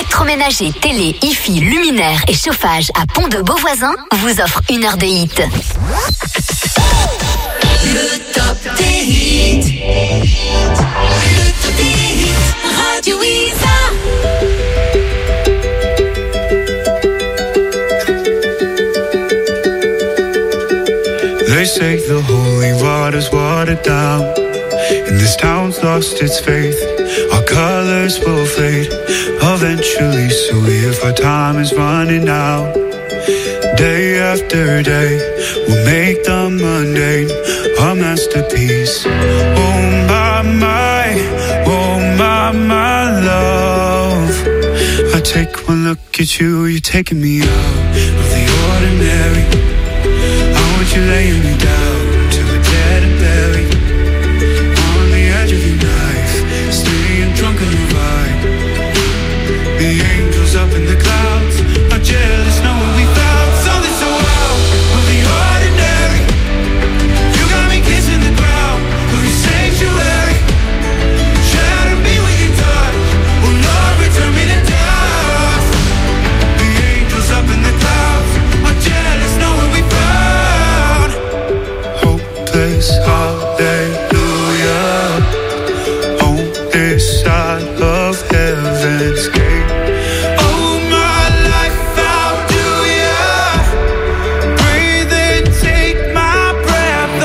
Électroménager, télé, hi-fi, luminaire et chauffage à Pont-de-Beauvoisin vous offre 1 heure de hit. Le top des hits. Le top des hits. Radio Isa. They say the holy water's watered down, and this town's lost its faith. Our colors will fade eventually, so if our time is running out, day after day, we'll make the mundane a masterpiece. Oh my love, I take one look at you, you're taking me out of the ordinary. I want you laying me down to a dead and buried on the edge of your knife, staying drunk on your vibe. The angels up in the clouds are jealous knowing we found something so out of the ordinary. You got me kissing the ground of your sanctuary. Shatter me with your touch, oh Lord, return me to dust. The angels up in the clouds are jealous knowing we found hopeless hallelujah on this side of heaven's gate. Oh my life, how do ya breathe and take my breath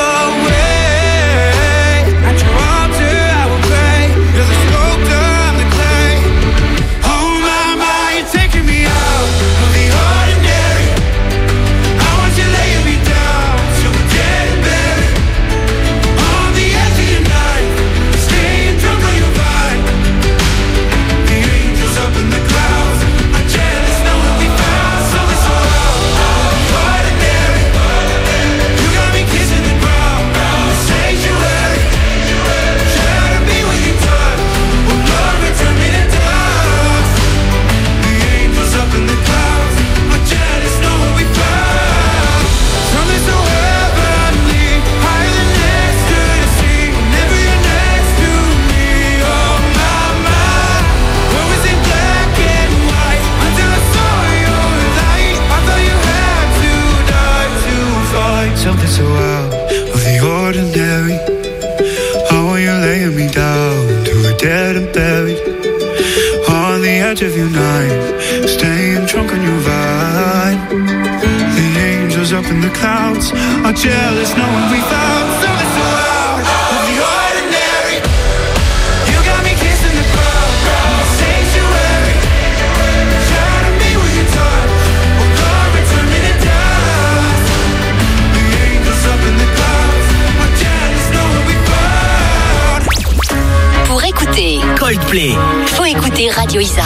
away? At your altar I will pray, you're the sculptor, I'm the clay. Oh my, you're taking me out of the ordinary. I want you laying me down till we're dead and buried on the edge of your knife, staying drunk on your vine. The angels up in the clouds are jealous knowing we found something so out of the ordinary. You got me kissing the ground, the sanctuary. Shatter me with your touch, oh Lord, return me to dust. The angels up in the clouds are jealous knowing we found something so heavenly, higher than next to the sea. Whenever you're next to me, oh my, what was in black and white until I saw your light? I thought you had to die to find something so out of the ordinary. How are you laying me down to a dead and buried on the edge of your knife, staying drunk on your vine. The angels up in the clouds are jealous knowing we found something so out of the ordinary. You got me kissing the ground, the sanctuary. Shatter me with your touch, oh Lord, return me to dust. The angels up in the clouds are jealous knowing we found. Pour écouter Coldplay. faut écouter Radio Isa.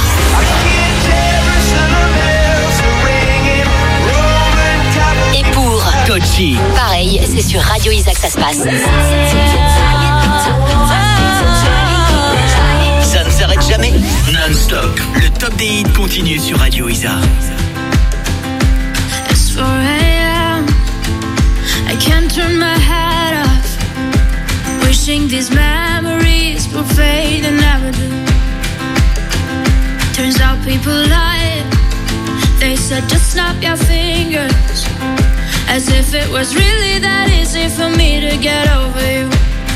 Et pour Tochi. pareil, c'est sur Radio Isa que ça se passe. Ça ne s'arrête jamais. Non-stop. Le top des hits continue sur Radio Isa. It's 4 a.m. I can't turn my head off. Wishing these memories will fade and never do. Turns out people lied. They said just snap your fingers, as if it was really that easy for me to get over you.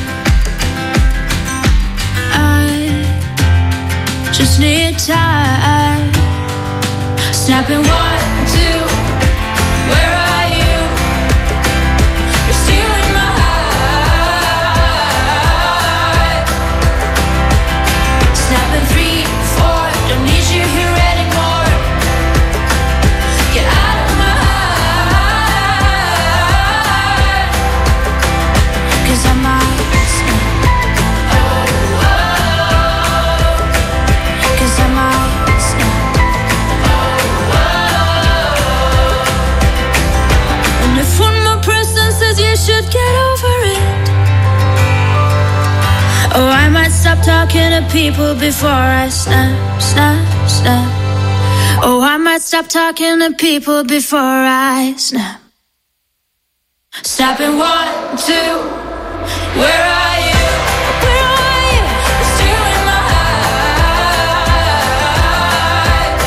I just need time. Snapping 1, 2. Where are you? You're stealing my heart. Snapping 3, 4. Don't need you here anymore. Get out of my heart. 'Cause I might snap. Oh, oh. 'Cause I might snap. Oh, oh. And if one more person says you should get over it, oh, I might stop talking to people before I snap, snap, snap. Oh, I might stop talking to people before I snap. Snapping 1, 2. Where are you? Where are you? You're stealing my heart.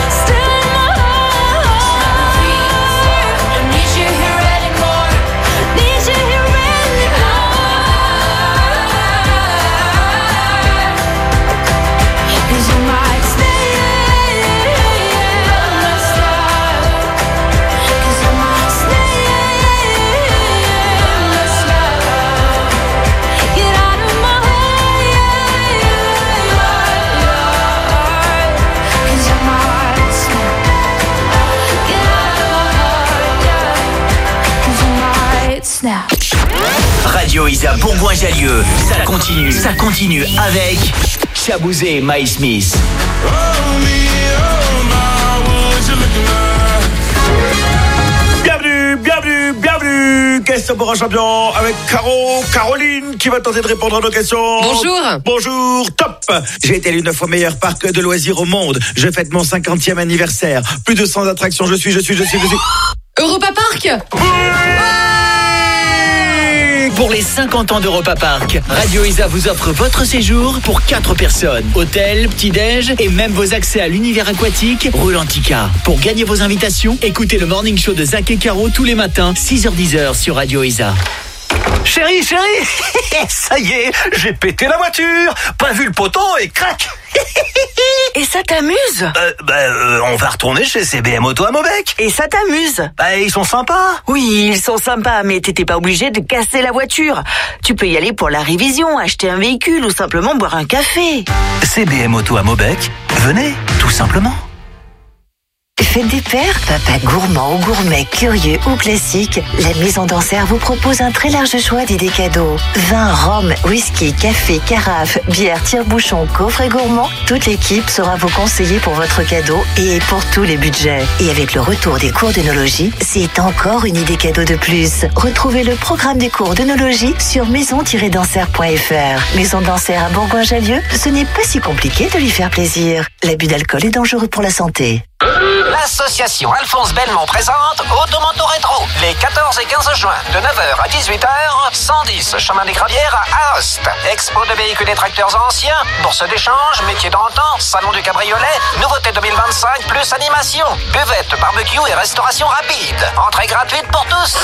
Radio Isa Bourgoin-Jallieu. Ça continue avec Chabouzé et My Smith. Bienvenue. Question pour un champion avec Caroline qui va tenter de répondre à nos questions. Bonjour, top. J'ai été l'une des fois meilleur parc de loisirs au monde. Je fête mon 50e anniversaire. Plus de 100 attractions. Je suis. Europa Park. Pour les 50 ans d'Europa Park, Radio Isa vous offre votre séjour pour 4 personnes. Hôtel, petit-déj et même vos accès à l'univers aquatique Roulantica. Pour gagner vos invitations, écoutez le Morning Show de Zach et Caro tous les matins, 6h-10h sur Radio Isa. Chérie, ça y est, j'ai pété la voiture, pas vu le poteau et crac. Et ça t'amuse? On va retourner chez CBM Auto à Maubec. Et ça t'amuse? Ils sont sympas. Oui, ils sont sympas, mais t'étais pas obligé de casser la voiture. Tu peux y aller pour la révision, acheter un véhicule ou simplement boire un café. CBM Auto à Maubec, venez, tout simplement. Faites des pères, papa gourmand ou gourmet, curieux ou classique, la Maison d'Anser vous propose un très large choix d'idées cadeaux. Vin, rhum, whisky, café, carafe, bière, tire-bouchon, coffret gourmand, toute l'équipe saura vous conseiller pour votre cadeau et pour tous les budgets. Et avec le retour des cours d'œnologie, c'est encore une idée cadeau de plus. Retrouvez le programme des cours d'œnologie sur maison-danser.fr. Maison d'Anser à Bourgoin-Jallieu, ce n'est pas si compliqué de lui faire plaisir. L'abus d'alcool est dangereux pour la santé. L'association Alphonse Belmont présente Automoto Rétro les 14 et 15 juin de 9h à 18h, 110 chemin des Gravières à Aoste. Expo de véhicules et tracteurs anciens, bourse d'échange, métier d'antan, salon du cabriolet, nouveauté 2025 plus animation, buvette, barbecue et restauration rapide. Entrée gratuite pour tous.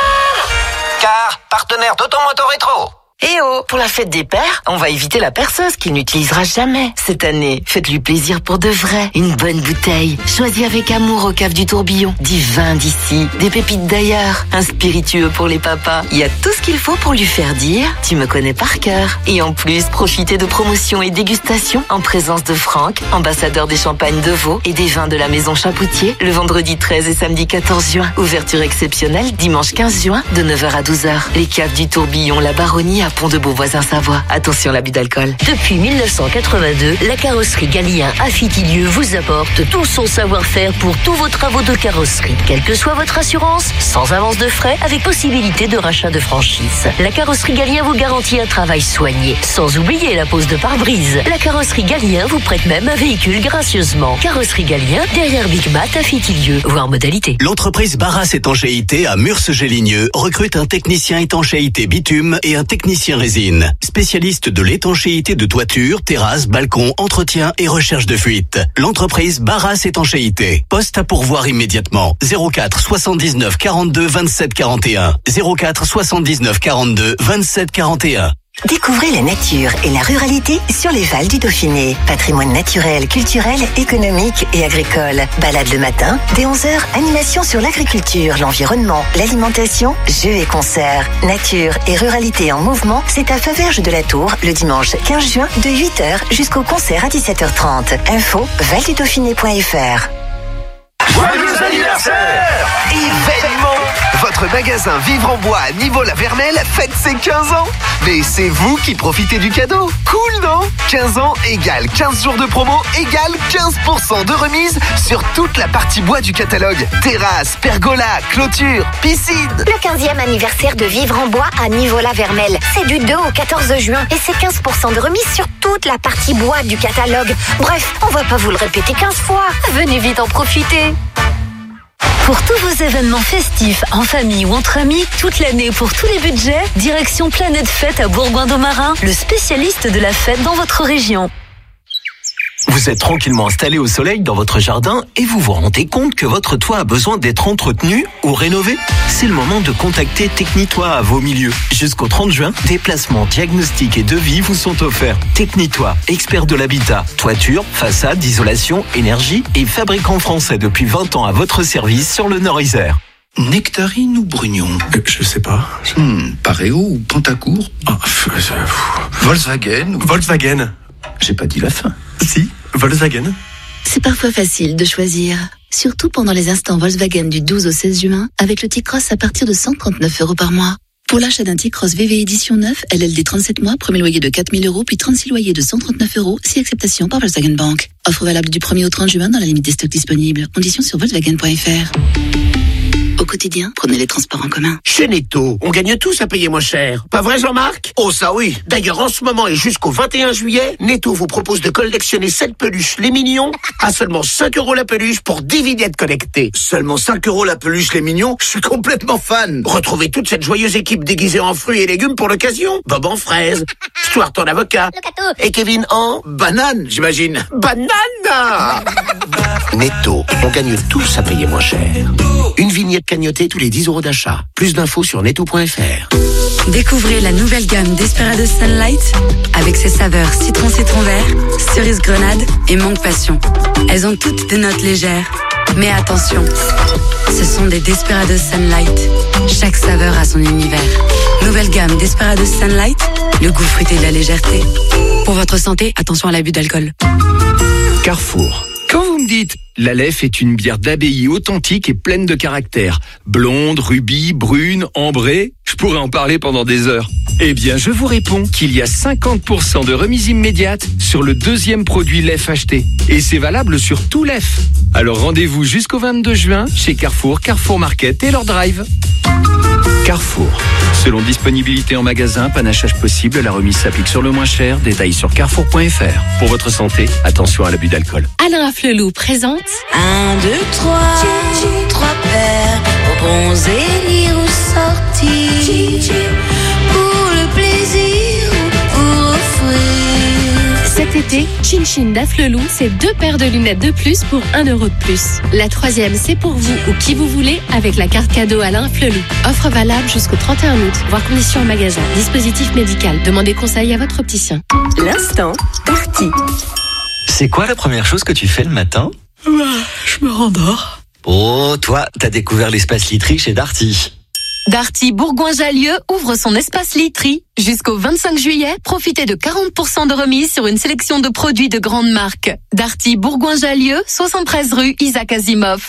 Car partenaire d'Automoto Rétro. Eh oh, pour la fête des pères, on va éviter la perceuse qu'il n'utilisera jamais. Cette année, faites-lui plaisir pour de vrai. Une bonne bouteille, choisie avec amour au cave du Tourbillon. Du vin d'ici, des pépites d'ailleurs, un spiritueux pour les papas. Il y a tout ce qu'il faut pour lui faire dire « Tu me connais par cœur ». Et en plus, profitez de promotions et dégustations en présence de Franck, ambassadeur des champagnes de Vaud et des vins de la maison Chapoutier, le vendredi 13 et samedi 14 juin. Ouverture exceptionnelle dimanche 15 juin de 9h à 12h. Les caves du Tourbillon, la Baronnie à Pont de Beauvoisin Savoie. Attention l'abus d'alcool. Depuis 1982, la carrosserie Galien à Fitilieu vous apporte tout son savoir-faire pour tous vos travaux de carrosserie. Quelle que soit votre assurance, sans avance de frais, avec possibilité de rachat de franchise. La carrosserie Galien vous garantit un travail soigné, sans oublier la pose de pare-brise. La carrosserie Galien vous prête même un véhicule gracieusement. Carrosserie Galien, derrière Big Mat à Fitilieu, voire modalité. L'entreprise Barras Étanchéité à Murs-Géligneux recrute un technicien étanchéité bitume et un technicien résine. Spécialiste de l'étanchéité de toiture, terrasse, balcon, entretien et recherche de fuite. L'entreprise Barras Étanchéité. Poste à pourvoir immédiatement. 04 79 42 27 41. 04 79 42 27 41. Découvrez la nature et la ruralité sur les Vals du Dauphiné. Patrimoine naturel, culturel, économique et agricole. Balade le matin, dès 11h, animation sur l'agriculture, l'environnement, l'alimentation, jeux et concerts. Nature et ruralité en mouvement, c'est à Faverges de la Tour, le dimanche 15 juin, de 8h jusqu'au concert à 17h30. Info, valdudauphiné.fr. Joyeux anniversaire! Événement! Votre magasin Vivre en Bois à Niveau-la-Vernelle fête ses 15 ans. Mais c'est vous qui profitez du cadeau. Cool, non? 15 ans égale 15 jours de promo égale 15% de remise sur toute la partie bois du catalogue. Terrasse, pergola, clôture, piscine. Le 15e anniversaire de Vivre en Bois à Niveau-la-Vernelle. C'est du 2 au 14 juin et c'est 15% de remise sur toute la partie bois du catalogue. Bref, on va pas vous le répéter 15 fois. Venez vite en profiter. Pour tous vos événements festifs, en famille ou entre amis, toute l'année pour tous les budgets, direction Planète Fête à Bourgoin-d'Aumarin, le spécialiste de la fête dans votre région. Vous êtes tranquillement installé au soleil dans votre jardin et vous vous rendez compte que votre toit a besoin d'être entretenu ou rénové? C'est le moment de contacter Technitoit à vos milieux. Jusqu'au 30 juin, déplacements, diagnostics et devis vous sont offerts. Technitoit, expert de l'habitat, toiture, façade, isolation, énergie et fabricant français depuis 20 ans à votre service sur le Nord-Isère. Nectarine ou Brugnon? Je sais pas. Pareo ou Pontacourt? Volkswagen ou... Volkswagen. J'ai pas dit la fin. Si, Volkswagen. C'est parfois facile de choisir, surtout pendant les instants Volkswagen du 12 au 16 juin, avec le T-Cross à partir de 139 € par mois. Pour l'achat d'un T-Cross VV édition 9, LLD 37 mois, premier loyer de 4 000 €, puis 36 loyers de 139 €, si acceptation par Volkswagen Bank. Offre valable du 1er au 30 juin dans la limite des stocks disponibles. Conditions sur Volkswagen.fr. Au quotidien, prenez les transports en commun. Chez Netto, on gagne tous à payer moins cher. Pas vrai, Jean-Marc? Oh, ça oui. D'ailleurs, en ce moment et jusqu'au 21 juillet, Netto vous propose de collectionner 7 peluches les mignons à seulement 5 € la peluche pour 10 vignettes connectées. Seulement 5 € la peluche les mignons? Je suis complètement fan. Retrouvez toute cette joyeuse équipe déguisée en fruits et légumes pour l'occasion. Bob en fraise, Stuart en avocat et Kevin en banane, j'imagine. Banane. Netto, on gagne tous à payer moins cher. Une vignette cagnotée tous les 10 € d'achat. Plus d'infos sur netto.fr. Découvrez la nouvelle gamme Desperados Sunlight avec ses saveurs citron vert, cerise grenade et mangue passion. Elles ont toutes des notes légères. Mais attention, ce sont des Desperados Sunlight. Chaque saveur a son univers. Nouvelle gamme Desperados Sunlight, le goût fruité de la légèreté. Pour votre santé, attention à l'abus d'alcool. Carrefour. Quand vous me dites la Leffe est une bière d'abbaye authentique et pleine de caractère, blonde, rubis, brune, ambrée, je pourrais en parler pendant des heures. Eh bien, je vous réponds qu'il y a 50% de remise immédiate sur le deuxième produit Leffe acheté. Et c'est valable sur tout Leffe. Alors rendez-vous jusqu'au 22 juin chez Carrefour, Carrefour Market et leur drive. Carrefour. Selon disponibilité en magasin, panachage possible, la remise s'applique sur le moins cher. Détails sur carrefour.fr. Pour votre santé, attention à l'abus d'alcool. Alain Afflelou présente 1, 2, 3, 3 paires, au bronzé, lire ou sortir, pour le plaisir ou pour offrir. Cet été, Chin Chin d'Afflelou, c'est 2 paires de lunettes de plus pour 1 € de plus. La 3e, c'est pour vous ou qui vous voulez avec la carte cadeau Alain Afflelou. Offre valable jusqu'au 31 août. Voir conditions en magasin. Dispositif médical. Demandez conseil à votre opticien. L'instant Darty. C'est quoi la première chose que tu fais le matin? Je me rendors. Oh, toi, t'as découvert l'espace literie chez Darty. Darty Bourgoin-Jallieu ouvre son espace literie. Jusqu'au 25 juillet, profitez de 40% de remise sur une sélection de produits de grandes marques. Darty Bourgoin-Jallieu, 73 rue Isaac Asimov.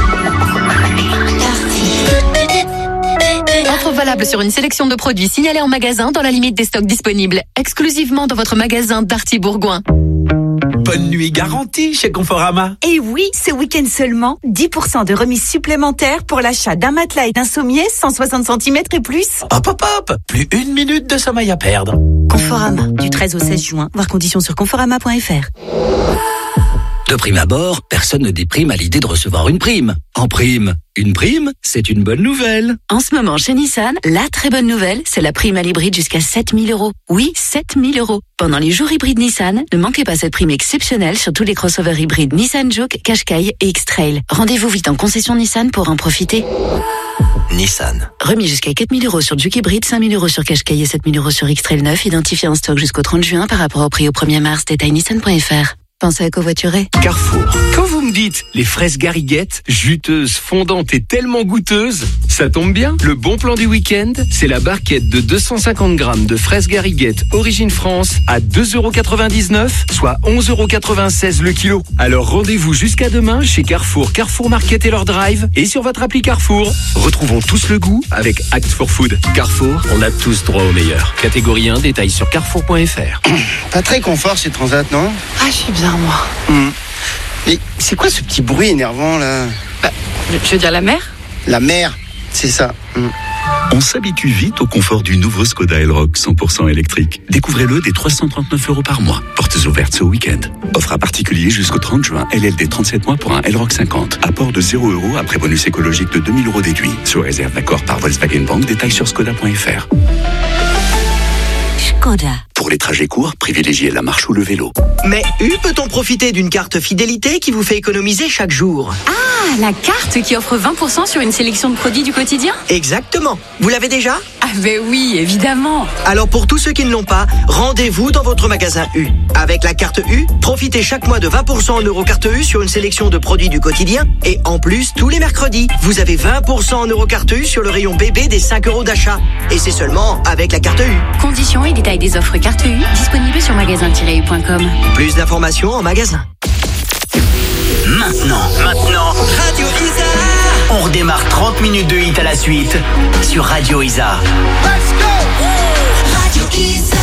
Offre valable sur une sélection de produits signalés en magasin dans la limite des stocks disponibles. Exclusivement dans votre magasin Darty Bourgoin. Bonne nuit garantie chez Conforama. Et oui, ce week-end seulement, 10% de remise supplémentaire pour l'achat d'un matelas et d'un sommier 160 cm et plus. Hop hop hop, plus 1 minute de sommeil à perdre. Conforama, du 13 au 16 juin, voir conditions sur conforama.fr. De prime abord, personne ne déprime à l'idée de recevoir une prime. En prime, une prime, c'est une bonne nouvelle. En ce moment, chez Nissan, la très bonne nouvelle, c'est la prime à l'hybride jusqu'à 7 000 €. Oui, 7 000 €. Pendant les jours hybrides Nissan, ne manquez pas cette prime exceptionnelle sur tous les crossovers hybrides Nissan Juke, Qashqai et X-Trail. Rendez-vous vite en concession Nissan pour en profiter. Nissan. Remis jusqu'à 4 000 € sur Juke hybride, 5 000 € sur Qashqai et 7 000 € sur X-Trail 9, identifié en stock jusqu'au 30 juin par rapport au prix au 1er mars. Détail nissan.fr. Pensez à covoiturer. Carrefour. Quand vous me dites les fraises Garriguette, juteuses, fondantes et tellement goûteuses, ça tombe bien. Le bon plan du week-end, c'est la barquette de 250 grammes de fraises Garriguette origine France à 2,99 €, soit 11,96 € le kilo. Alors rendez-vous jusqu'à demain chez Carrefour, Carrefour Market et leur drive et sur votre appli Carrefour. Retrouvons tous le goût avec Act for Food. Carrefour, on a tous droit au meilleur. Catégorie 1, détail sur carrefour.fr. Pas très confort chez Transat, non? Ah, je suis bien, moi. Mais c'est quoi ce petit bruit énervant, là? Je veux dire la mer? La mer, c'est ça. On s'habitue vite au confort du nouveau Skoda Elroq 100% électrique. Découvrez-le dès 339 € par mois. Portes ouvertes ce week-end. Offre à particulier jusqu'au 30 juin. LLD 37 mois pour un Elroq 50. Apport de 0 € après bonus écologique de 2000 € déduit. Sous réserve d'accord par Volkswagen Bank. Détails sur skoda.fr. Skoda. Pour les trajets courts, privilégiez la marche ou le vélo. Mais peut-on profiter d'une carte fidélité qui vous fait économiser chaque jour? Ah, la carte qui offre 20% sur une sélection de produits du quotidien? Exactement. Vous l'avez déjà? Ah ben oui, évidemment. Alors pour tous ceux qui ne l'ont pas, rendez-vous dans votre magasin U. Avec la carte U, profitez chaque mois de 20% en Eurocarte U sur une sélection de produits du quotidien. Et en plus, tous les mercredis, vous avez 20% en Eurocarte U sur le rayon bébé des 5 € d'achat. Et c'est seulement avec la carte U. Conditions et détails des offres carte U disponibles sur magasin-u.com. Plus d'informations en magasin. Maintenant, Radio Isa, on On redémarre 30 minutes de hit à la suite sur Radio Isa. Let's go! Radio Isa.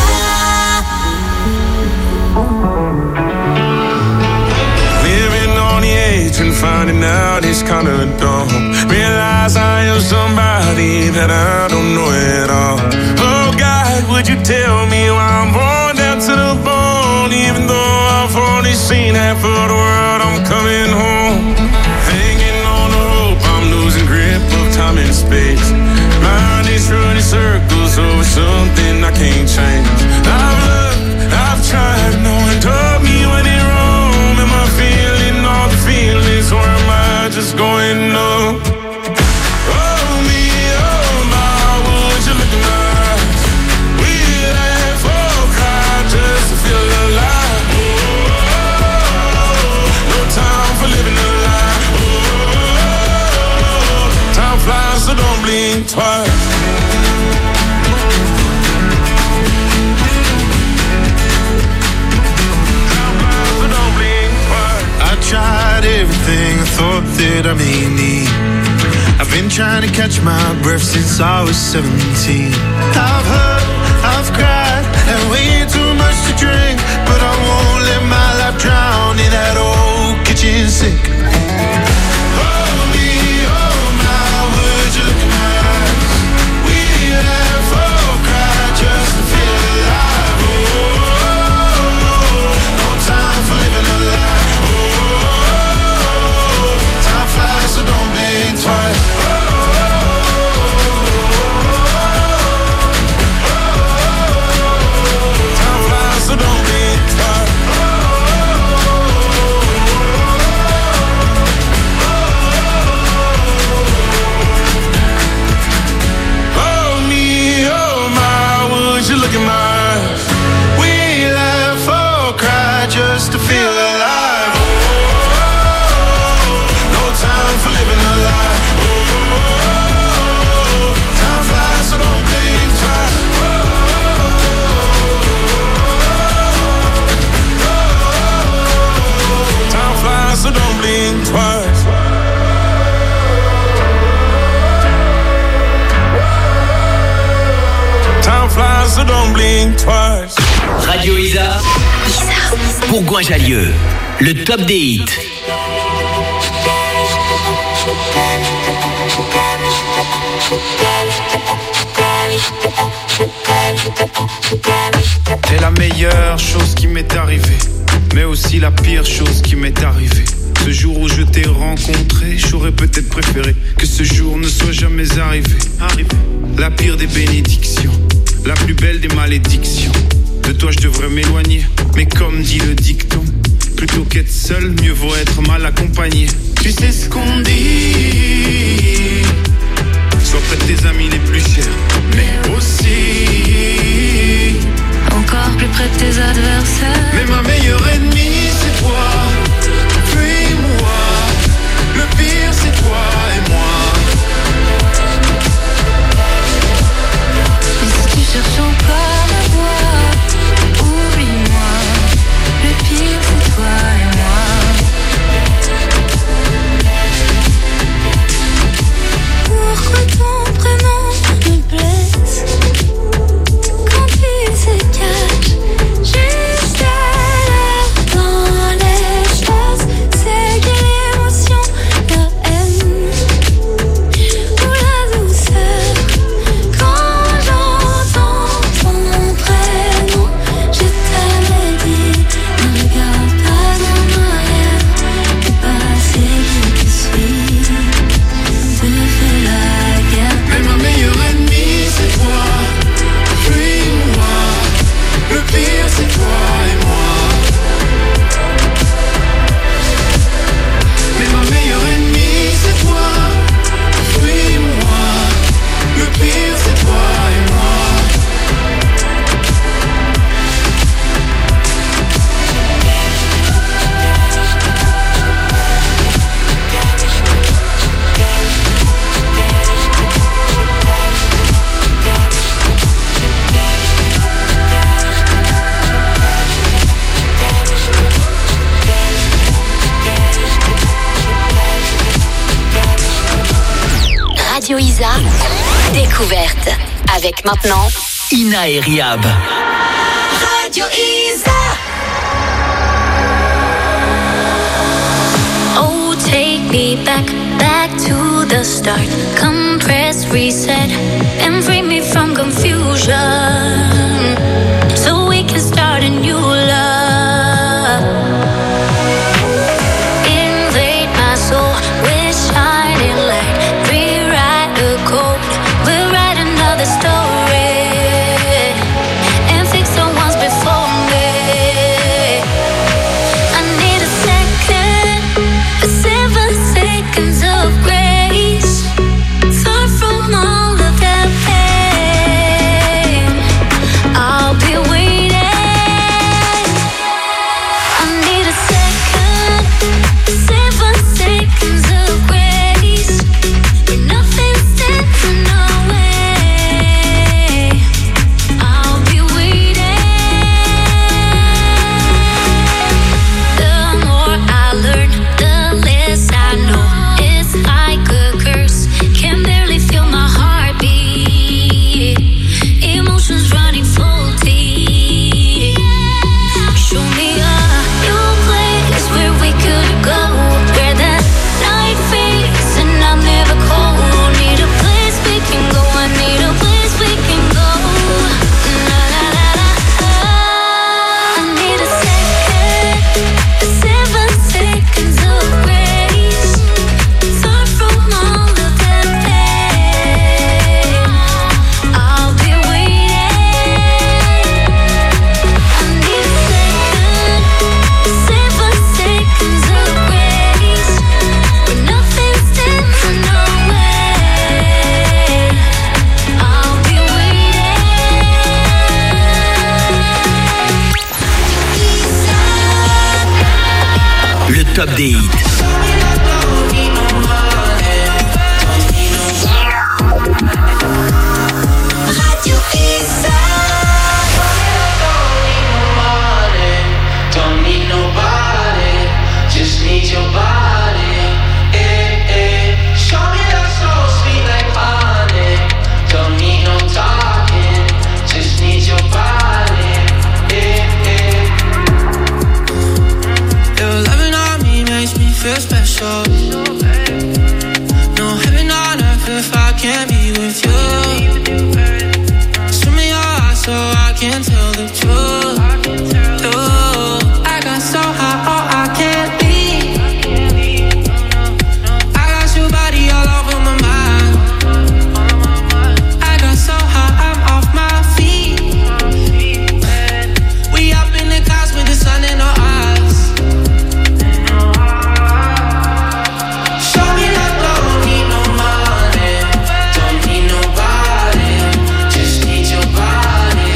Living on the edge and finding out it's kinda dumb. Realize I am somebody that I don't know at all. Oh God, would you tell me why I'm born down to the bone? Even though I've only seen half of the world, I'm coming home. Hanging on the rope, I'm losing grip of time and space. Mind is running circles over something I can't change. I've looked, I've tried, no one told me when it wrong. Am I feeling all the feelings, or am I just going numb? Oh me, oh my, would you look in my eyes? We laugh or cry just to feel alive. Oh, no time for living a lie. Oh, time flies, so don't blink twice. Tried everything I thought that I may need. I've been trying to catch my breath since I was 17. I've hurt, I've cried, and way too much to drink, but I won't let my life drown in that old kitchen sink. Oh me, oh my, would you look in my eyes? We laugh or cry just to feel alive. Oh, no time for living a lie. So don't blink twice. Time flies, so don't blink twice. Oh me, oh my, would you look in my eyes? We laugh or cry just to feel alive. Time for living a lie. Oh, time flies, so don't blink twice. Time flies, so don't blink twice. Time flies, so don't blink twice. Radio Isa. Bourgoin-Jallieu, le top des hits. C'est la meilleure chose qui m'est arrivée, mais aussi la pire chose qui m'est arrivée. Ce jour où je t'ai rencontré, j'aurais peut-être préféré que ce jour ne soit jamais arrivé. La pire des bénédictions, la plus belle des malédictions. De toi je devrais m'éloigner, mais comme dit le dicton, plutôt qu'être seul, mieux vaut être mal accompagné. Tu sais ce qu'on dit, sois près de tes amis les plus chers, mais aussi encore plus près de tes adversaires. Mais ma meilleure ennemie c'est toi, puis moi. Le pire c'est toi et moi. Et si tu cherches encore la voie, oublie-moi. Le pire c'est toi et moi. Pourquoi ton prénom me blesse quand tu se caches juste à la Découverte. Avec maintenant Ina et Riab. Radio Isa. Oh, take me back to the start. Come press reset and free me from confusion, so we can start a new love. Invade my soul with shining light. Rewrite the code, we'll write another story and fix the ones before me. I need a second, 7 seconds of grace, far from all of that pain. I'll be waiting. I need a second, 7 seconds of grace, when nothing stands in our way. I'll be waiting. The more I learn, the less I know. It's like a curse, can barely feel my heartbeat. Emotions running full deep. Show me a new place where we could go, where the night fades and I'm never cold. Need a place we can go, I need a place we can go. La la la la. I need a second, 7 seconds of grace, far from all of that pain. I'll be waiting. I need a second, 7 seconds of grace, when nothing stands in our way. I'll be waiting. Le top des hits. Radio Isa. Don't need nobody, just need your body. Show me that soul sweet like honey. Don't need no talking, just need your body. Your loving on me makes me feel special. No heaven on earth if I can't be with you. Swim in your eyes so I can tell the truth. I got so high, oh, I can't leave. I got your body all over my mind. I got so high, I'm off my feet. We up in the clouds with the sun in our eyes. Show me that don't need no money, don't need nobody, just need your body.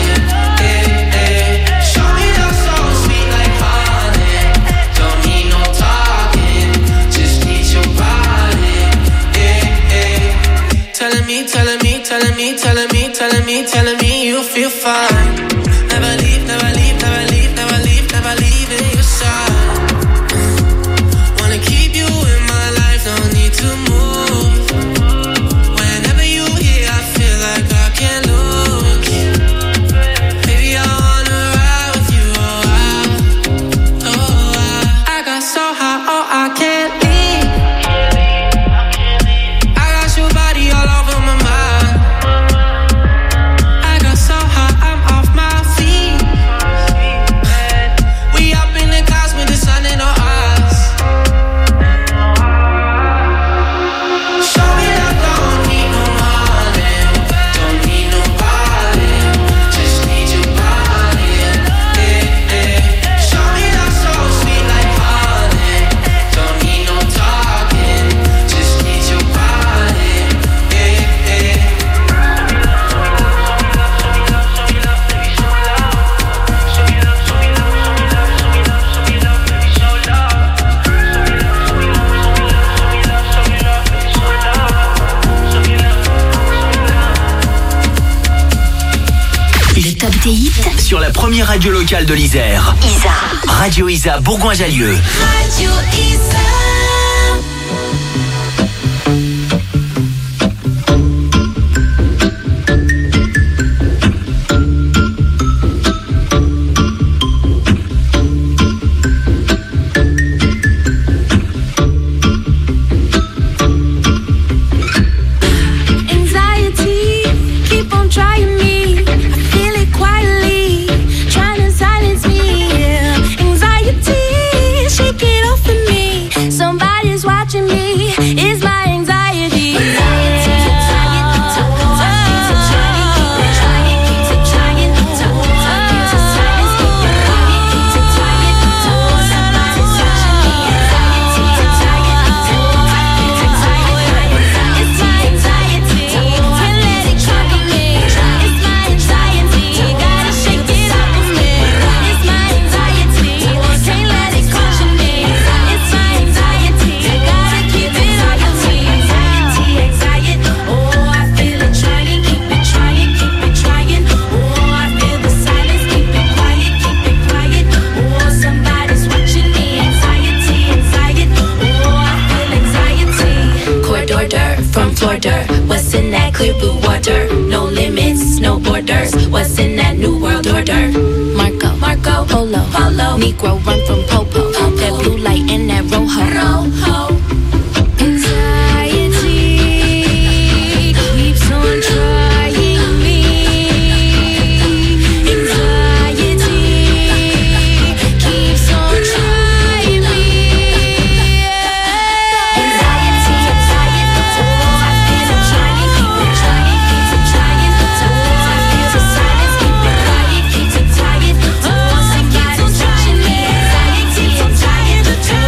Show me that soul sweet like honey. Don't need no talking, just need your body. Telling me, telling me, telling me, telling me, telling me, telling me you feel fine. Never leave, never leave, never leave, never leave, never leave in your side. Wanna keep you in my life, no need to move. Whenever you here, I feel like I can't lose. Baby, I wanna ride with you, I got so high, oh, I can't leave. I got your body all over my mind. I got so high, I'm off my feet. We up in the clouds with the sun in our eyes. Show me that don't need no money, don't need nobody, just need your body. Show me that soul sweet like honey. Don't need no talking, just need your body. Le top des hits. Sur la première radio locale de l'Isère. Isa. Radio Isa Bourgoin-Jallieu. Radio Isa. Negro run from Popo. That blue light and that rojo. Anxiety keeps on trying me. Anxiety keeps on trying me. Anxiety, I'm tired. Oh, I feel I'm trying. Keep it trying, keep it trying. Oh, I feel the silence. Keep it quiet, keep it tired. Oh, somebody's touching me. Anxiety, I'm tired. Oh, I feel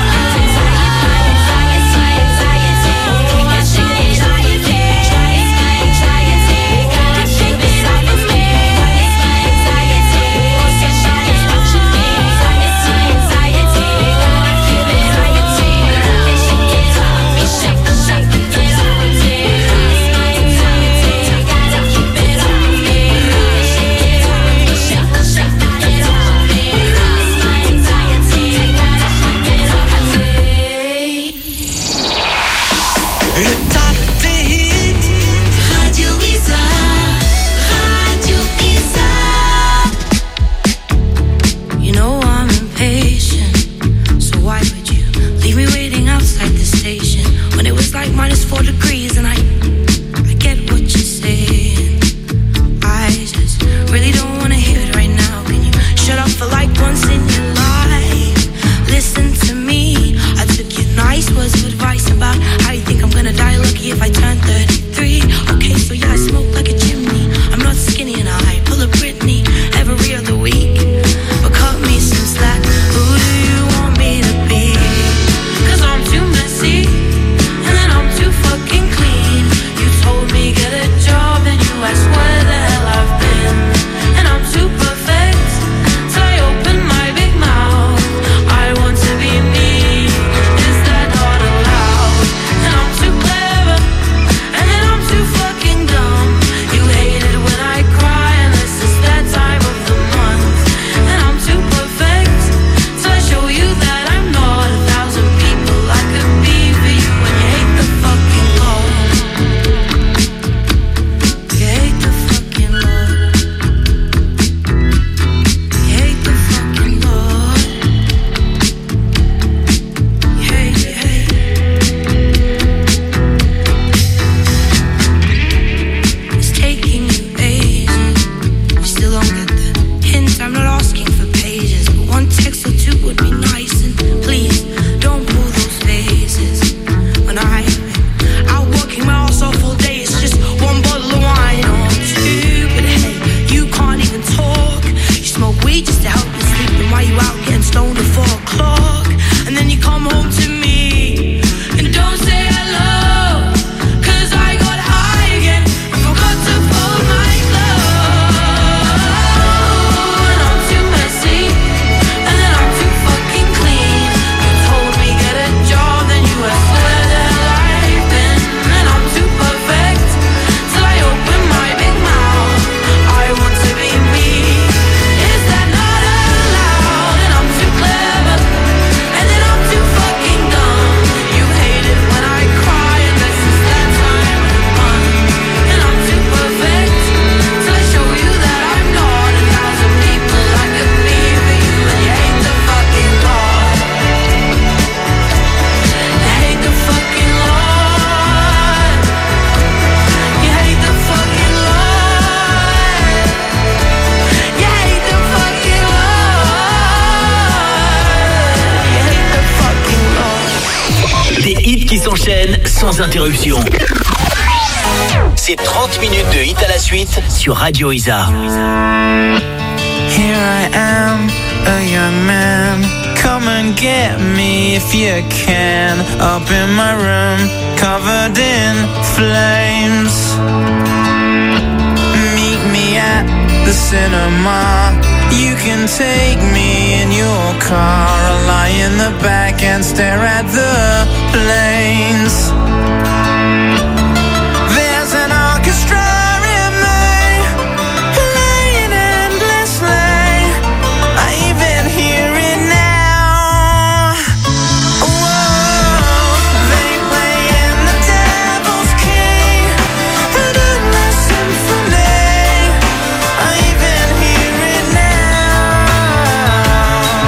You know I'm impatient, so why would you leave me waiting outside the station when it was like -4 degrees and I get what you're saying. I just really don't wanna hear it right now. Can you shut up for like once in your life? Listen to me. I took your nice words of advice about how you think I'm gonna die lucky if I turn 33. Okay, so yeah, I smoke like a chimney. I'm not skinny and I pull a Britney every other week. But cut me some slack. Who do you want me to be? 'Cause I'm too messy and then I'm too fucking clean. You told me get a job and you asked where the hell I've been. And I'm too perfect, so I open my big mouth. I want to be me. Is that not allowed? And I'm too clever and then I'm too fucking dumb. You hate it when I cry unless it's that time of the month. And I'm too perfect, so I show you that I'm not 1,000 people I could be for you. When you hate the fucking Lord, you hate the fucking Lord, you hate the fucking Lord, you hate, you hate. It's taking you ages. You still don't get the hint. I'm not asking for pages, but one text or two would be nice. And please don't pull those faces. When I'm out working my ass off all day, it's just one bottle of wine or two. But hey, you can't even talk. You smoke weed just to help you sleep. And while you out getting stoned at 4 o'clock, and then you come home to me and don't say hello. 'Cause I got high again and forgot to fold my clothes. And I'm too messy and then I'm too fucking clean. You told me get a job, then you asked where the hell I've been. And I'm too perfect, so I open my big mouth. I want to be me. Is that not allowed? And I'm too clever and then I'm too fucking dumb. You hate it when I cry unless it's that time of the month. And I'm too perfect, so I show you that I'm not 1,000 people I could be for you. And you hate the fucking Lord, you hate the fucking Lord, you hate the fucking Lord, you hate the fucking Lord, you hate the fucking Lord. Des hits qui s'enchaînent sans interruption. C'est 30 minutes de hits à la suite sur Radio Isa. Here I am, a young man. Come and get me if you can. Up in my room, covered in flames. Meet me at the cinema. You can take me in your car. I'll lie in the back and stare at the planes. There's an orchestra in me, playing endlessly. I even hear it now. Whoa, they play in the devil's key, an endless symphony. I even hear it now.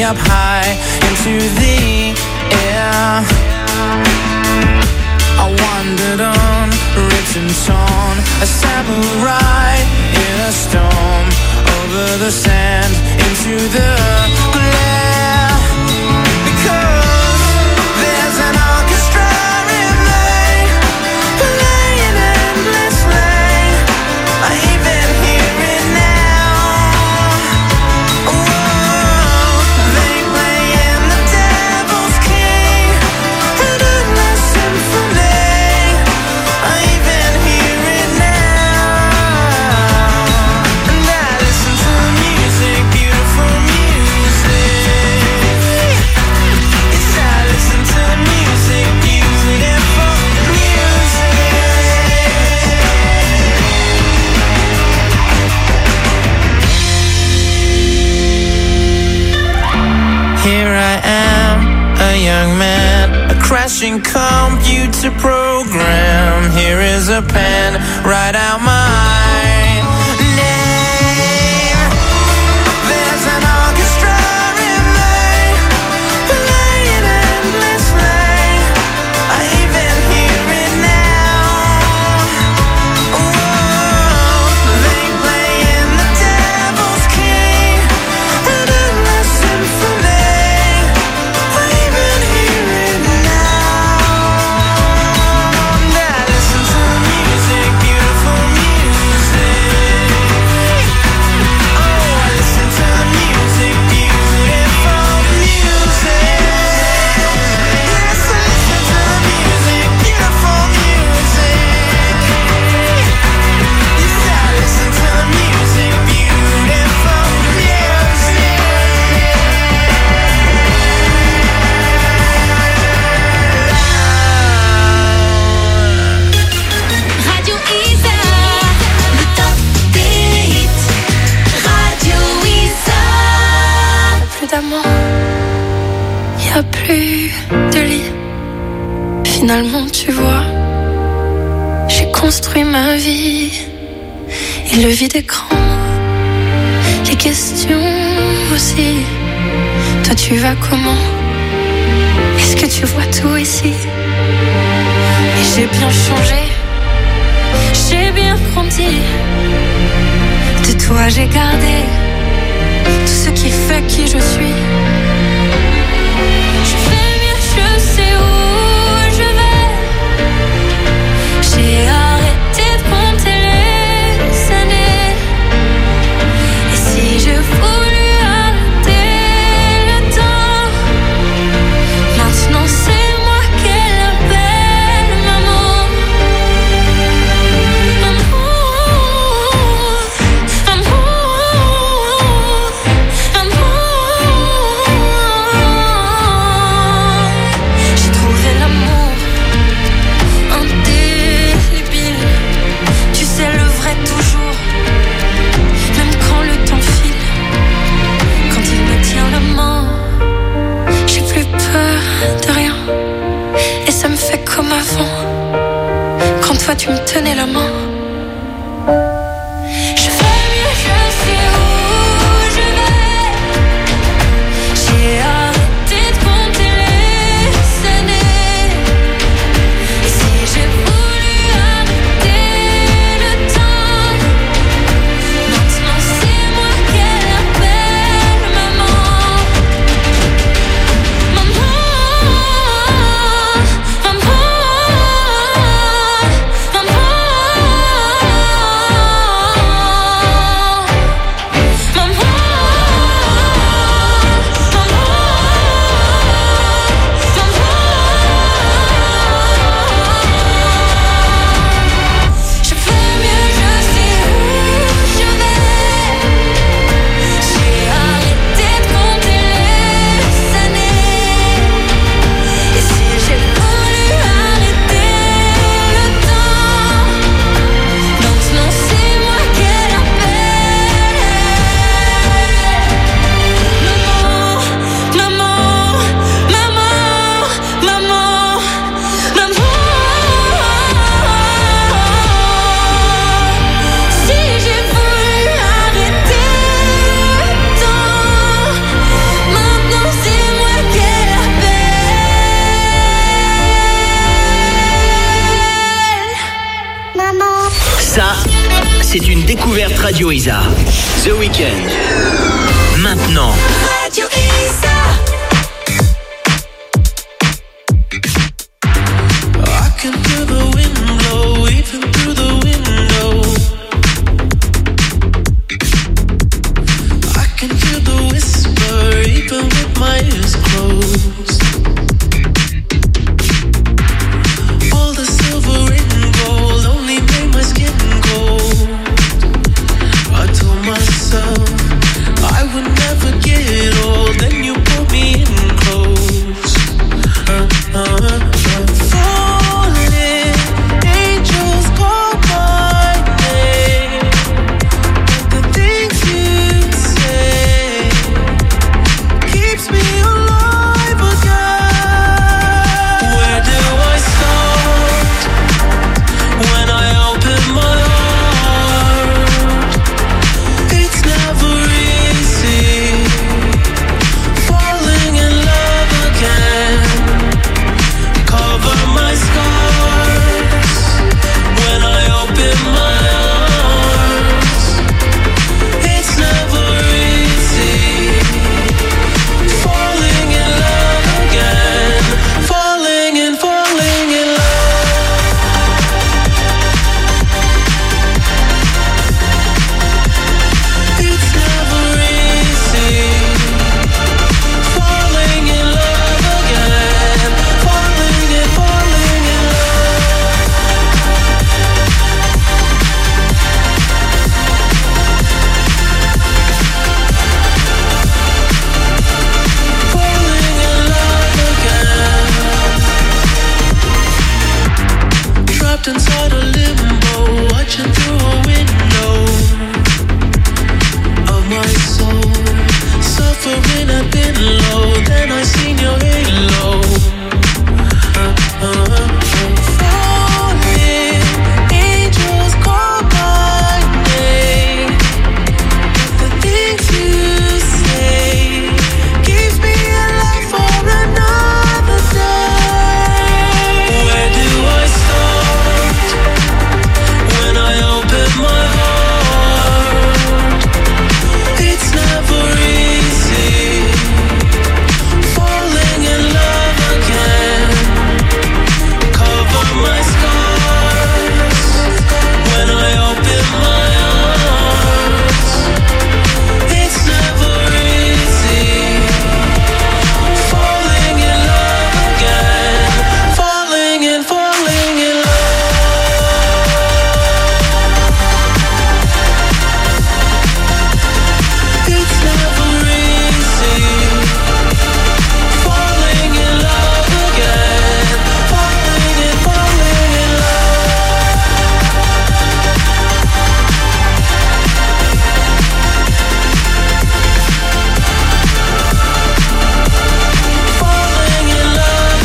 me up high into the air. I wandered on, ripped and torn, a samurai in a storm, over the sand, into the glare. Because there's an orchestra in me, playing endlessly. I even hear it now. Whoa, they play in the devil's key, an endless symphony. I even hear it now. And I listen to music, beautiful music. Yes, I listen to music, beautiful music. Here I am, a young man, a crashing computer program. Here is a pen, write out my name. There's an orchestra in me, playing endlessly. I even hear it now. Whoa, they play in the devil's key, an endless symphony. I even hear it now. And I listen to music, beautiful music. Oh, I listen to music, beautiful music. Yes, I listen to music, beautiful music. Yes, I listen to music, beautiful music. Radio Isa, le top des hits. Radio Isa. Plus d'amour, y a plus de lit. Finalement, tu vois, j'ai construit ma vie. Et le vide est grand, les questions aussi. Toi, tu vas comment? Est-ce que tu vois tout ici? Et j'ai bien changé, j'ai bien grandi. De toi, j'ai gardé tout ce qui fait qui je suis. Je fais mieux, je sais où je vais. J'ai arrêté de compter les années. Et si je voulais arrêter le temps, maintenant c'est moi qu'elle appelle maman. J'ai trouvé l'amour indélébile. Tu sais le vrai toujours, même quand le temps file. Quand il me tient la main, j'ai plus peur de rien. Et ça me fait comme avant, quand toi tu me tenais la main. Je fais mieux, je sais où je vais. J'ai arrêté de compter les années. Et si j'ai voulu arrêter le temps, maintenant c'est moi qu'elle appelle maman. Maman, maman, maman. c'est une découverte Radio Isa. The Weeknd. Maintenant. Radio Isa. I can feel the wind blow even through the window. I can hear the whisper even with my eyes closed. All the silver and gold only made my skin cold. I told myself I would never get old. Then you pulled me in close. Falling, angels call my name. But the things you say keeps me alive again. Where do I start when I open my heart? It's never easy falling in love again. Cover my scars when I open my arms. It's never easy falling in love again. Falling in love. It's never easy falling in love again. Falling in love. Falling in love again. Trapped inside a limbo, watching through a window of my soul. Suffering, I've been low. Then I seen your halo. Falling, angels call my name. But the things you say keeps me alive for another day. Where do I start when I open my heart? It's never easy falling in love again. Cover my scars when I open my arms. It's never easy falling in love again. Falling in love. It's never easy falling in love again. Falling in love. Falling in love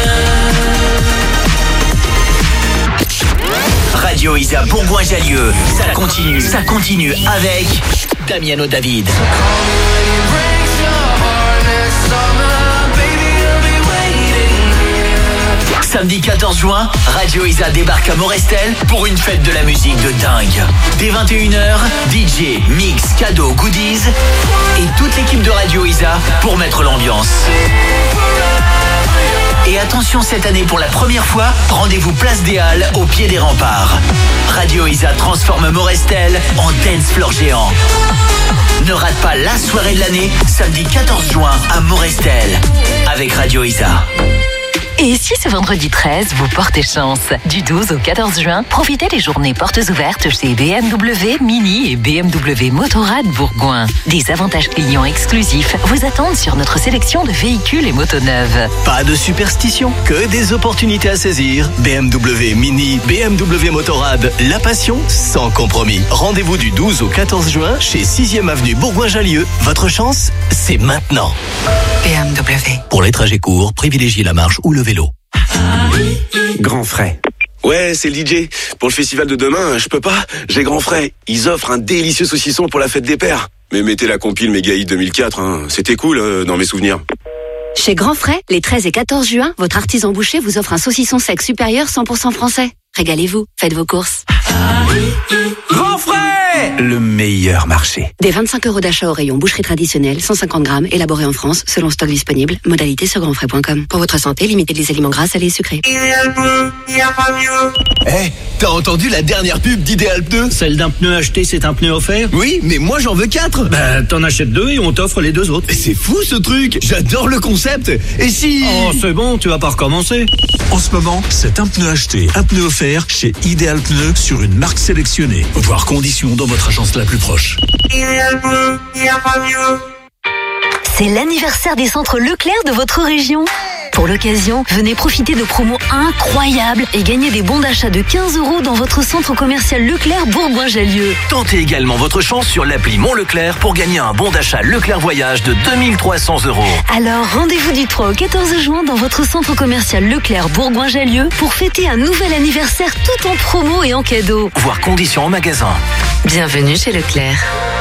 again. Radio Isa Bourgoin-Jallieu. Ça continue avec Damiano David. Samedi 14 juin, Radio Isa débarque à Morestel pour une fête de la musique de dingue. Dès 21h, DJ, mix, cadeaux, goodies et toute l'équipe de Radio Isa pour mettre l'ambiance. Et attention, cette année, pour la première fois, rendez-vous place des Halles, au pied des remparts. Radio Isa transforme Morestel en dance floor géant. Ne rate pas la soirée de l'année, samedi 14 juin à Morestel, avec Radio Isa. Et si ce vendredi 13, vous portez chance? Du 12 au 14 juin, profitez des journées portes ouvertes chez BMW, Mini et BMW Motorrad Bourgoin. Des avantages clients exclusifs vous attendent sur notre sélection de véhicules et motos neuves. Pas de superstition, que des opportunités à saisir. BMW, Mini, BMW Motorrad, la passion sans compromis. Rendez-vous du 12 au 14 juin chez 6e avenue Bourgoin-Jallieu. Votre chance, c'est maintenant. BMW. Pour les trajets courts, privilégiez la marche ou le vélo. Grand frais. Ouais, c'est le DJ. Pour le festival de demain, je peux pas. J'ai Grand frais. Ils offrent un délicieux saucisson pour la fête des pères. Mais mettez la compile Méga Hit 2004, hein. C'était cool dans mes souvenirs. Chez Grand Frais, les 13 et 14 juin, votre artisan boucher vous offre un saucisson sec supérieur 100% français. Régalez-vous, faites vos courses. Grand frais, le meilleur marché. Des 25 € d'achat au rayon boucherie traditionnelle, 150 grammes, élaboré en France, selon stock disponible. Modalité sur grandfrais.com. Pour votre santé, limitez les aliments gras, salés et sucrés. T'as entendu la dernière pub d'Idéal Pneus? Celle d'un pneu acheté, c'est un pneu offert? Oui, mais moi j'en veux 4. Bah, t'en achètes 2 et on t'offre les 2 autres. C'est fou ce truc. J'adore le concept. Et si... Oh, c'est bon, tu vas pas recommencer. En ce moment, c'est un pneu acheté, un pneu offert chez Idéal Pneus sur une marque sélectionnée. Voir conditions dans votre agence la plus proche. C'est l'anniversaire des centres Leclerc de votre région. Pour l'occasion, venez profiter de promos incroyables et gagner des bons d'achat de 15 € dans votre centre commercial Leclerc Bourgoin-Jallieu. Tentez également votre chance sur l'appli Mon Leclerc pour gagner un bon d'achat Leclerc Voyage de 2300 €. Alors rendez-vous du 3 au 14 juin dans votre centre commercial Leclerc Bourgoin-Jallieu pour fêter un nouvel anniversaire tout en promo et en cadeau. Voir conditions en magasin. Bienvenue chez Leclerc.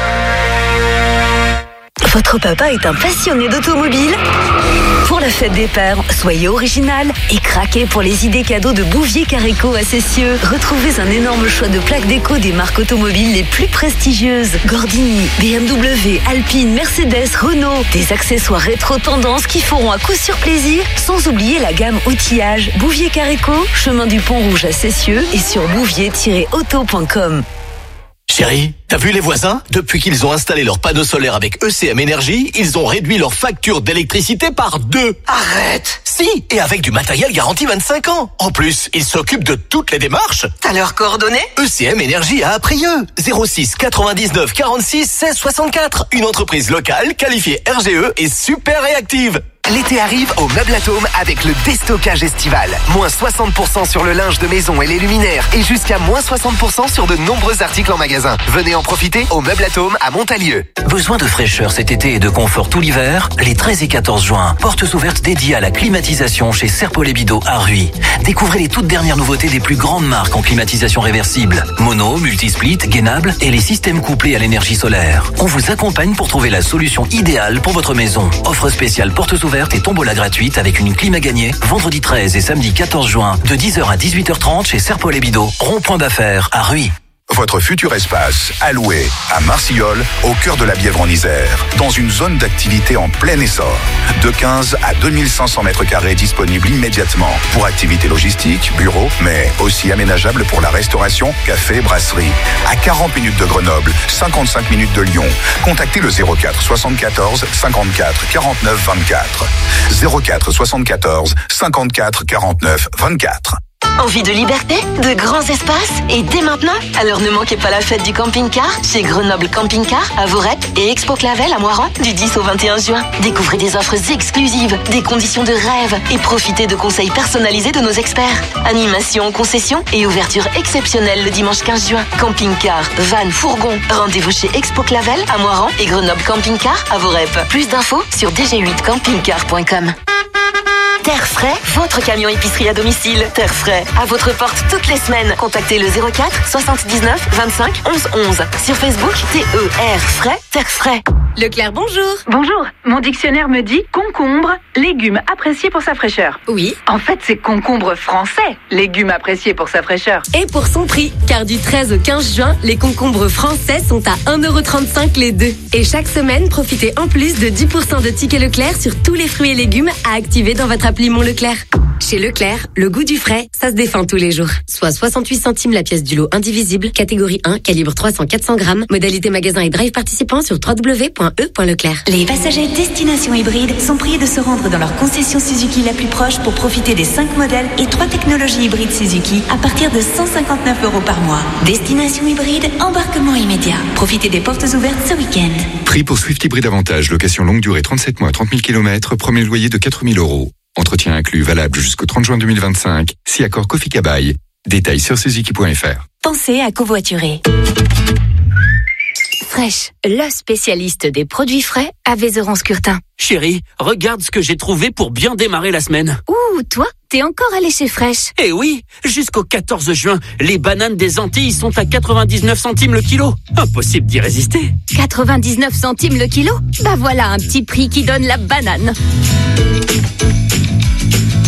Votre papa est un passionné d'automobile? Pour la fête des pères, soyez original et craquez pour les idées cadeaux de Bouvier Caréco à Cessieux. Retrouvez un énorme choix de plaques déco des marques automobiles les plus prestigieuses. Gordini, BMW, Alpine, Mercedes, Renault. Des accessoires rétro tendance qui feront à coup sûr plaisir, sans oublier la gamme outillage. Bouvier Caréco, chemin du Pont Rouge à Cessieux et sur bouvier-auto.com. Chérie, t'as vu les voisins? Depuis qu'ils ont installé leurs panneaux solaires avec ECM Énergie, ils ont réduit leur facture d'électricité par 2. Arrête! Si, et avec du matériel garanti 25 ans. En plus, ils s'occupent de toutes les démarches. T'as leurs coordonnées? ECM Énergie à Aprieux. 06 99 46 16 64. Une entreprise locale qualifiée RGE et super réactive. L'été arrive au Meuble Atome avec le déstockage estival. Moins 60% sur le linge de maison et les luminaires et jusqu'à moins 60% sur de nombreux articles en magasin. Venez en profiter au Meuble Atome à Montalieu. Besoin de fraîcheur cet été et de confort tout l'hiver? Les 13 et 14 juin, portes ouvertes dédiées à la climatisation chez Serpol et Bidot à Ruy. Découvrez les toutes dernières nouveautés des plus grandes marques en climatisation réversible. Mono, multisplit, gainable et les systèmes couplés à l'énergie solaire. On vous accompagne pour trouver la solution idéale pour votre maison. Offre spéciale portes ouvertes et tombola gratuite avec une clim à gagner vendredi 13 et samedi 14 juin de 10h à 18h30 chez Serpol et Bidot, rond-point d'affaires à Ruy. Votre futur espace, alloué à Marciol, au cœur de la Bièvre en Isère, dans une zone d'activité en plein essor. De 15 à 2500 mètres carrés disponibles immédiatement pour activités logistiques, bureaux, mais aussi aménageables pour la restauration, café, brasserie. À 40 minutes de Grenoble, 55 minutes de Lyon. Contactez le 04 74 54 49 24. 04 74 54 49 24. Envie de liberté, de grands espaces et dès maintenant? Alors ne manquez pas la fête du camping-car chez Grenoble Camping Car à Vorep et Expo Clavel à Moiran du 10 au 21 juin. Découvrez des offres exclusives, des conditions de rêve et profitez de conseils personnalisés de nos experts. Animation, concession et ouverture exceptionnelle le dimanche 15 juin. Camping-car, van, fourgon. Rendez-vous chez Expo Clavel à Moiran et Grenoble Camping Car à Vorep. Plus d'infos sur dg8campingcar.com. Terre Frais, votre camion épicerie à domicile. Terre Frais, à votre porte toutes les semaines. Contactez le 04 79 25 11 11. Sur Facebook, TER Frais, Terre Frais. Leclerc, bonjour. Bonjour. Mon dictionnaire me dit concombre, légume apprécié pour sa fraîcheur. Oui. En fait, c'est concombre français, légume apprécié pour sa fraîcheur. Et pour son prix, car du 13 au 15 juin, les concombres français sont à 1,35 € les deux. Et chaque semaine, profitez en plus de 10% de tickets Leclerc sur tous les fruits et légumes à activer dans votre appli Mon Leclerc. Chez Leclerc, le goût du frais, ça se défend tous les jours. Soit 68 centimes la pièce du lot indivisible, catégorie 1, calibre 300-400 grammes, modalité magasin et drive participant sur www.e.leclerc. Les passagers destination hybride sont priés de se rendre dans leur concession Suzuki la plus proche pour profiter des 5 modèles et 3 technologies hybrides Suzuki à partir de 159 € par mois. Destination hybride, embarquement immédiat. Profitez des portes ouvertes ce week-end. Prix pour Swift Hybride Avantage, location longue durée 37 mois, 30 000 km, premier loyer de 4 000 €. Entretien inclus valable jusqu'au 30 juin 2025. Si accord Kofi Kabaï. Détails sur suzuki.fr. Pensez à covoiturer. Fresh, le spécialiste des produits frais à Vézeran-Scurtin. Chérie, regarde ce que j'ai trouvé pour bien démarrer la semaine. Ouh, toi, t'es encore allé chez Fresh. Eh oui, jusqu'au 14 juin, les bananes des Antilles sont à 99 centimes le kilo. Impossible d'y résister. 99 centimes le kilo? Bah voilà un petit prix qui donne la banane.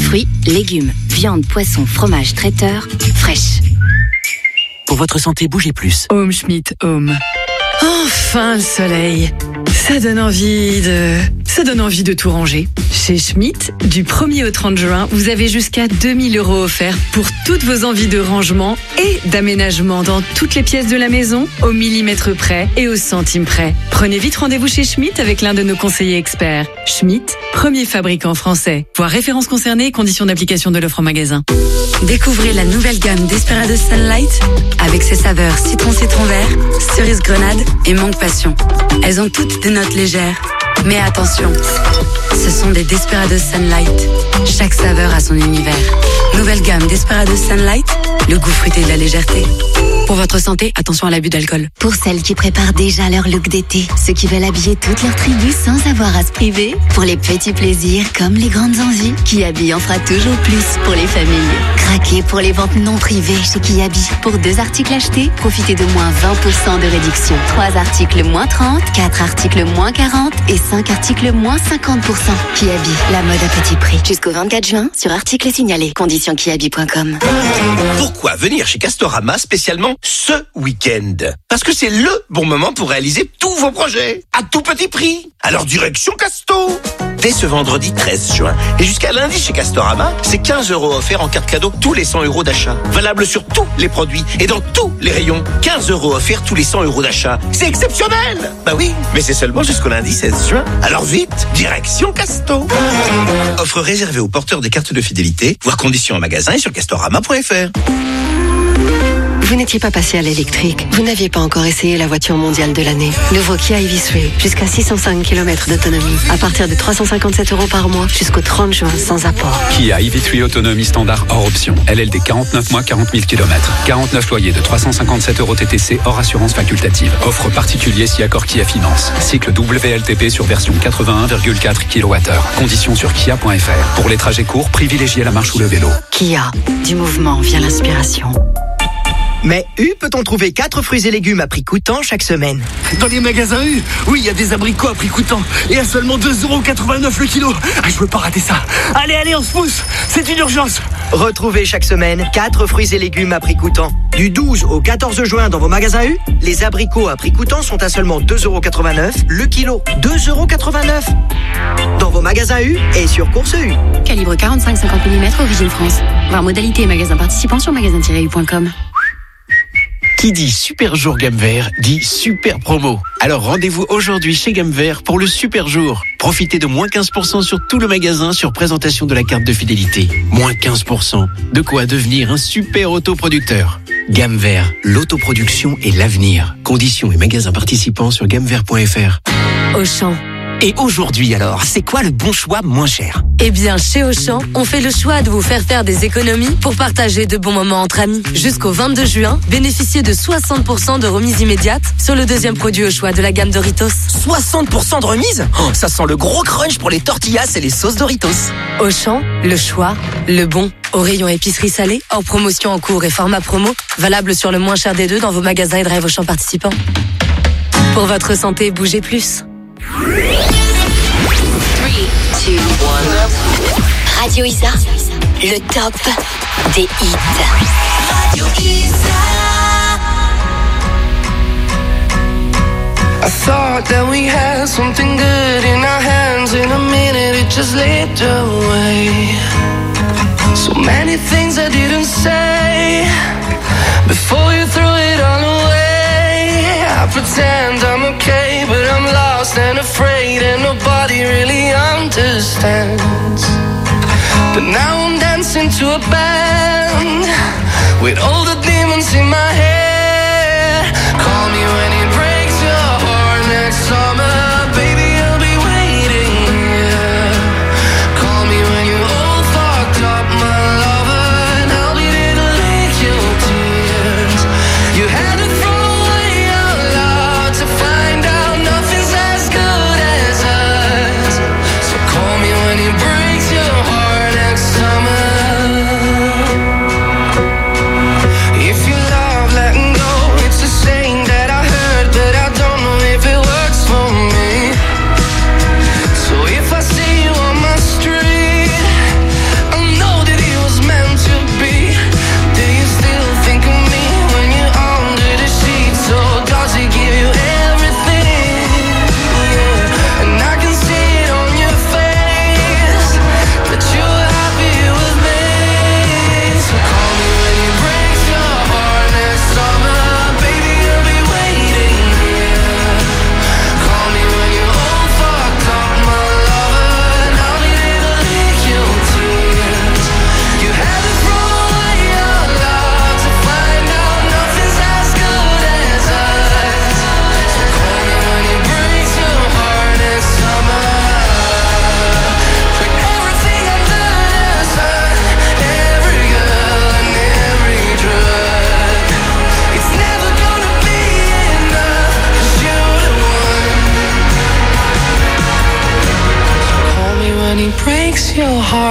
Fruits, légumes, viande, poisson, fromage, traiteur, fraîche. Pour votre santé, bougez plus. Home Schmidt Home. Enfin le soleil. Ça donne envie de tout ranger. Chez Schmidt, du 1er au 30 juin, vous avez jusqu'à 2 000 € offerts pour toutes vos envies de rangement et d'aménagement dans toutes les pièces de la maison, au millimètre près et au centime près. Prenez vite rendez-vous chez Schmidt avec l'un de nos conseillers experts. Schmidt, premier fabricant français. Voir références concernées et conditions d'application de l'offre en magasin. Découvrez la nouvelle gamme Desperados Sunlight avec ses saveurs citron vert, cerise grenade et mangue passion. Elles ont toutes des notes légères. Mais attention, ce sont des Desperados Sunlight. Chaque saveur a son univers. Nouvelle gamme Desperados Sunlight, le goût fruité de la légèreté. Pour votre santé, attention à l'abus d'alcool. Pour celles qui préparent déjà leur look d'été, ceux qui veulent habiller toute leur tribu sans avoir à se priver, pour les petits plaisirs comme les grandes envies, Kiabi en fera toujours plus pour les familles. Craquez pour les ventes non privées chez Kiabi. Pour 2 articles achetés, profitez de moins 20% de réduction. 3 articles moins 30, 4 articles moins 40 et 5 articles moins 50%. Kiabi, la mode à petit prix. Jusqu'au 24 juin, sur articles signalés. Conditions kiabi.com. Pourquoi venir chez Castorama spécialement ce week-end? Parce que c'est le bon moment pour réaliser tous vos projets à tout petit prix. Alors direction Casto. Dès ce vendredi 13 juin et jusqu'à lundi chez Castorama, c'est 15 € offerts en carte cadeau tous les 100 € d'achat. Valable sur tous les produits et dans tous les rayons. 15 € offerts tous les 100 € d'achat. C'est exceptionnel. Bah oui, mais c'est seulement jusqu'au lundi 16 juin. Alors vite, direction Casto. Offre réservée aux porteurs des cartes de fidélité. Voir conditions en magasin et sur castorama.fr. Vous n'étiez pas passé à l'électrique. Vous n'aviez pas encore essayé la voiture mondiale de l'année. Nouveau Kia EV3, jusqu'à 605 km d'autonomie. À partir de 357 € par mois, jusqu'au 30 juin, sans apport. Kia EV3 autonomie standard hors option. LLD 49 mois, 40 000 km. 49 loyers de 357 € TTC hors assurance facultative. Offre particulier si accord Kia Finance. Cycle WLTP sur version 81,4 kWh. Conditions sur kia.fr. Pour les trajets courts, privilégiez la marche ou le vélo. Kia, du mouvement vient l'inspiration. Mais U peut-on trouver 4 fruits et légumes à prix coûtant chaque semaine? Dans les magasins U, oui, il y a des abricots à prix coûtant. Et à seulement 2,89 € le kilo. Ah, je veux pas rater ça. Allez, on se pousse. C'est une urgence. Retrouvez chaque semaine 4 fruits et légumes à prix coûtant. Du 12 au 14 juin dans vos magasins U, les abricots à prix coûtant sont à seulement 2,89 € le kilo. 2,89 € dans vos magasins U et sur Course U. Calibre 45-50 mm, origine France. Voir modalité et magasins participants sur magasin-u.com. Qui dit super jour gamme vert dit super promo. Alors rendez-vous aujourd'hui chez Gamme Vert pour le super jour. Profitez de moins 15% sur tout le magasin sur présentation de la carte de fidélité. Moins 15%. De quoi devenir un super autoproducteur. Gamme Vert, l'autoproduction et l'avenir. Conditions et magasins participants sur gammevert.fr. Auchan. Et aujourd'hui alors, c'est quoi le bon choix moins cher? Eh bien, chez Auchan, on fait le choix de vous faire des économies pour partager de bons moments entre amis. Jusqu'au 22 juin, bénéficiez de 60% de remise immédiate sur le 2e produit au choix de la gamme Doritos. 60% de remise? Oh, ça sent le gros crunch pour les tortillas et les sauces Doritos. Auchan, le choix, le bon. Au rayon épicerie salée, hors promotion en cours et format promo, valable sur le moins cher des deux dans vos magasins et drive Auchan participants. Pour votre santé, bougez plus. 3, 2, 1. Radio Isa, le top des hits. Radio Isa. I thought that we had something good in our hands. In a minute it just slipped away. So many things I didn't say before you threw it all away. I pretend I'm okay, but I'm lost and afraid, and nobody really understands. But now I'm dancing to a band with all the demons in my head. Call me when it breaks your heart next summer, baby, I'll be waiting, yeah. Call me when you all fucked up, my lover, and I'll be there to lick your tears. You had to throw away out loud to find out nothing's as good as us. So call me when it breaks your heart next summer. If you love, let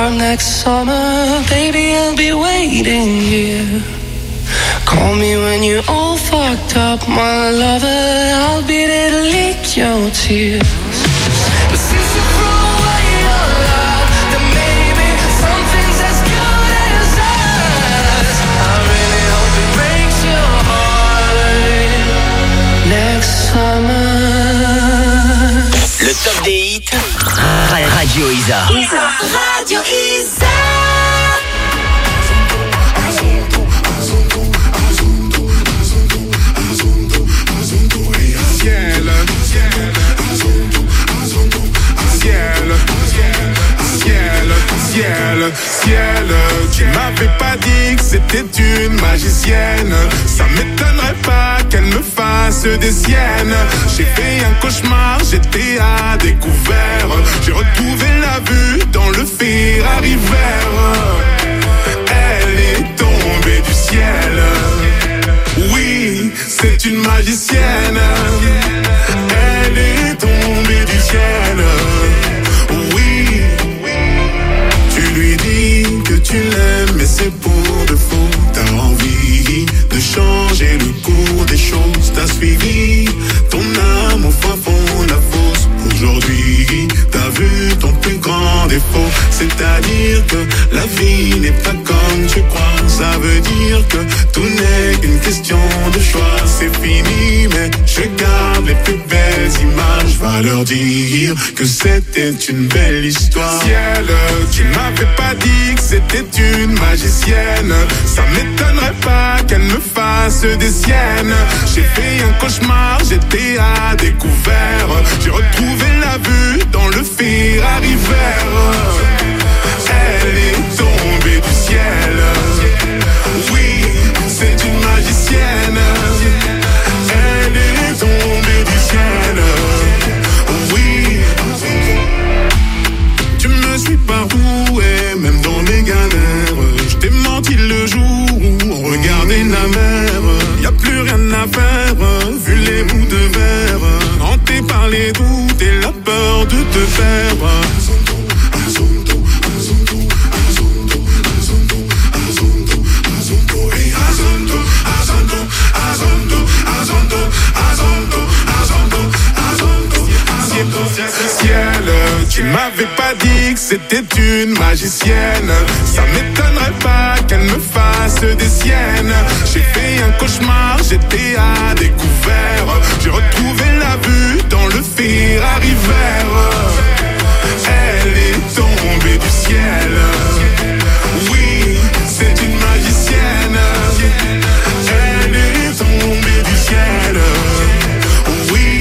start next summer, baby, I'll be waiting here. Call me when you're all fucked up, my lover. I'll be there to lick your tears. But since you threw away your love, then maybe something's as good as us. I really hope it breaks your heart next summer. Le top des hits. Radio Isa. Radio Isa. Ciel, tu m'avais pas dit que c'était une magicienne. Ça m'étonnerait pas qu'elle me fasse des siennes. J'ai fait un cauchemar, j'étais à découvert. J'ai retrouvé la vue dans le Ferrari vert. Elle est tombée du ciel. Oui, c'est une magicienne. Elle est tombée du ciel. Oui, tu lui dis que tu l'aimes, mais c'est pour de faux. T'as envie de changer le cours des choses. T'as suivi ton âme au fin fond de la fosse. Aujourd'hui, t'as vu ton plus grand défaut. C'est-à-dire que la vie n'est pas comme tu crois. Ça veut dire que tout n'est qu'une question de choix. C'est fini, mais je garde les plus belles images. Va leur dire que c'était une belle histoire. Ciel, tu m'avais pas dit que c'était une magicienne. Ça m'étonnerait pas qu'elle me fasse des siennes. J'ai fait un cauchemar, j'étais à découvert. J'ai retrouvé la vue dans le Ferrari vert. Elle est tombée du ciel. Oui, c'est une magicienne. Elle est tombée du ciel. Oui, tu me suis partout et même dans mes galères. Je t'ai menti le jour où on regardait la mer. Y'a plus rien à faire, vu les bouts de verre. Hanté par les doutes et la peur de te perdre. Ciel, tu m'avais pas dit que c'était une magicienne. Ça m'étonnerait pas qu'elle me fasse des siennes. J'ai fait un cauchemar, j'étais à découvert. J'ai retrouvé la vue dans le Ferrari vert. Elle est tombée du ciel. Oui, c'est une magicienne. Elle est tombée du ciel. Oui.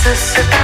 se sépare.